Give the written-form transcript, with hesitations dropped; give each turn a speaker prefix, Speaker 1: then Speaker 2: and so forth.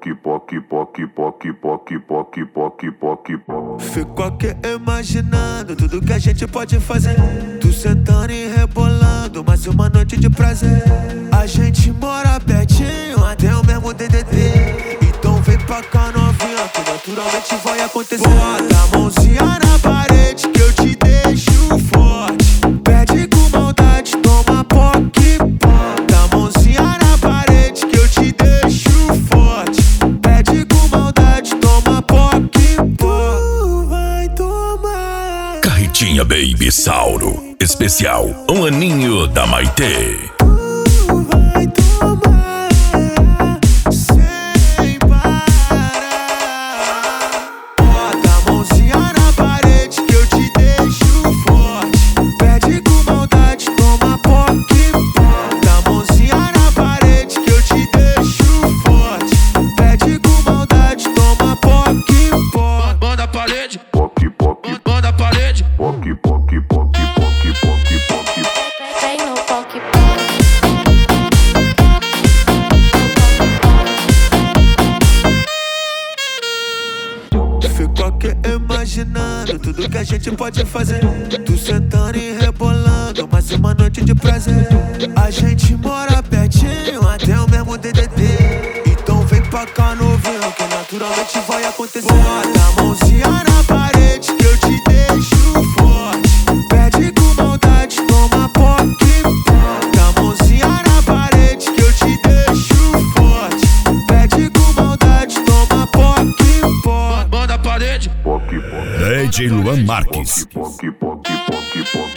Speaker 1: Fico aqui imaginando tudo que a gente pode fazer. Tu sentando e rebolando, mais uma noite de prazer. A gente mora pertinho, até o mesmo DDD. Então vem pra cá novinha, que naturalmente vai acontecer. Bota a mãozinha na parede que eu te deixo forte. Pede com maldade, toma poque. Bota a mãozinha na parede que eu te deixo forte. Pede com maldade, toma poque. Tu vai tomar.
Speaker 2: Carretinha Baby Sauro, especial um aninho da Maitê.
Speaker 1: Tu vai tomar sem parar. Bota a mãozinha na parede que eu te deixo forte. Pede com maldade, toma poque. Bota a mãozinha na parede que eu te deixo forte. Pede com maldade, toma poque. Banda a parede, banda a parede.
Speaker 3: Vem no poque.
Speaker 1: Fico aqui imaginando tudo que a gente pode fazer. Tu sentando e rebolando, mais uma noite de prazer. A gente mora pertinho, até o mesmo DDD. Então vem pra cá novinho, que naturalmente vai acontecer. Bota a mãozinha na parede que eu te deixo forte. Pede com maldade, toma poque. Bota a mãozinha na parede que eu te deixo forte. Pede com maldade, toma poque.
Speaker 4: Banda a parede.
Speaker 2: DJ Luan Marques.
Speaker 4: Poque.